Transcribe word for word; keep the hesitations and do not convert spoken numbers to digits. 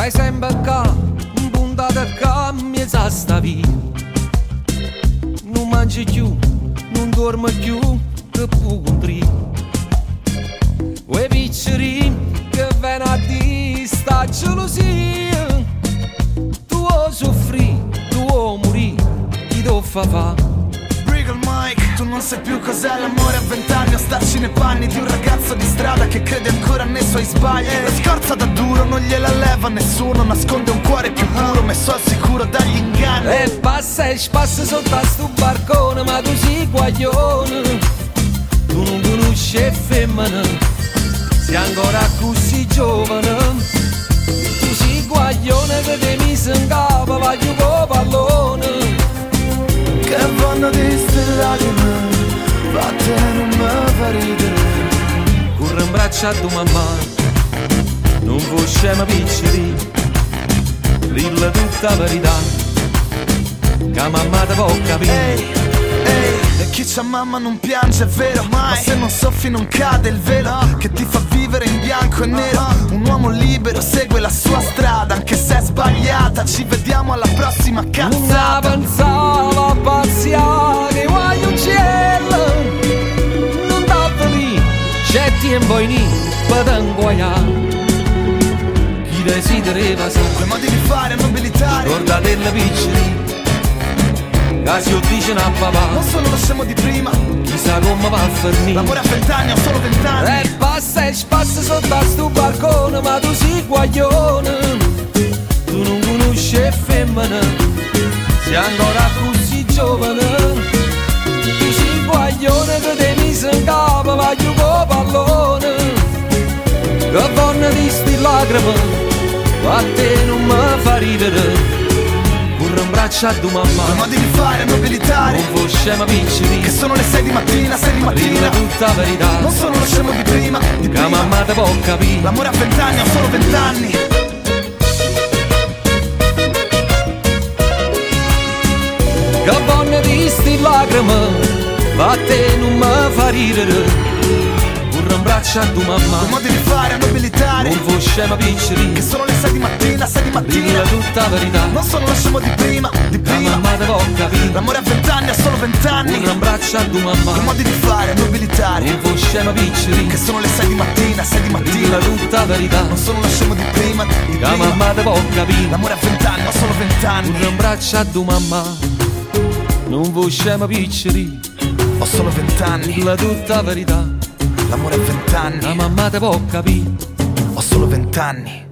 Stai sempre qua, puntata qua, mi sa sta via. Non mangi più, non dormi più, che putri. Quei picceri che vengono a dire sta gelosia. Tu o soffri, tu o morì, chi lo fa fa? Regal Mike, tu non sai più cos'è l'amore a vent'anni o starci nei panni di un ragazzo di strada che crede ancora nei suoi sbagli. La scorza da duro non gliela leva nessuno, nasconde un cuore più puro messo al sicuro dagli inganni. E passa e spassa sotto a sto barcone, ma tu sei guaglione. Tu non conosci femmina, sei ancora così giovane. Tu sei guaglione che ti mise in capo, va giù con pallone. Che vanno di ste lacrime, fatte non mi fa ridere. Corre in braccio a tua mamma, non vuoi scema piccoli. Dilla tutta la verità, che mamma te può capire. Ehi, ehi, e chi c'ha mamma non piange, è vero, mai. Ma se non soffi non cade il velo che ti fa vivere in bianco e nero. Un uomo libero segue la sua strada, anche se è sbagliata. Ci vediamo alla prossima cazzata. Non pensavo a pazziare, che vuoi uccello. Non t'avvi lì, c'è tempo in lì, per inguaiare. Chi desidereva sa, quei modi di fare nobilitari. Guardate la piccoli, casi o dice a papà. Non sono lo scemo di prima, chissà come va a finire. L'amore a vent'anni, ho solo vent'anni. E passa e spassa sotto a sto balcone, ma tu sei guaglione. Tu non conosci femmina, sei ancora così giovane. Tu sei guaglione che ti mise in capo, va giù con pallone. Che donna di sti lacrime, a te non mi fa ridere. Corre in braccio a tua mamma, quei modi di fare nobilitari. non vuoi scema piccoli, che sono le sei di mattina, sei di mattina. Dilla tutta la verità, non sono lo scemo di prima, di che prima. mamma te può capire. L'amore a vent'anni, ho solo vent'anni. Che donna di sti lacrime, a te non mi fa ridere. Corre in braccio a tua mamma, quei modi di fare nobilitari. non vuoi scema piccoli, che sono le sei di mattina, sei di mattina. Dilla tutta la verità, non sono lo scemo di prima, di che prima. mamma te può capire. L'amore a vent'anni, ho solo vent'anni. Corre in braccio a tua mamma, quei modi di fare nobilitari. non vuoi scema piccoli, che sono le sei di mattina, sei di mattina. Dilla tutta la verità, non sono lo scemo di prima, di che prima. mamma te può capire. L'amore a vent'anni, ho solo vent'anni. Corre in braccio a tua mamma, non vuoi scema piccoli, ho solo vent'anni. Dilla tutta la verità, l'amore a vent'anni. che mamma te può capire. Ho solo vent'anni.